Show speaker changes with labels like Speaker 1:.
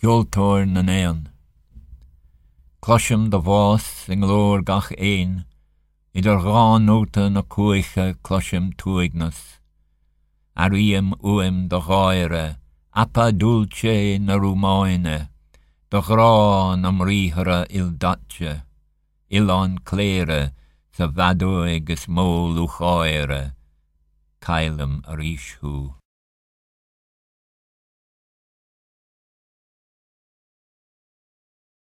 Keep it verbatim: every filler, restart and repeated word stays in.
Speaker 1: Heoltóir na néan. Cloisiom do bhás in glór gach éin, idir gá nóta na cuaiche cloisiom tuignas. Aríam uim do gáire, appa dulce na rumáine, do grá na mríhara il datse, ilán cléire sa bhadú agus mó lucháire, cailam a rísú.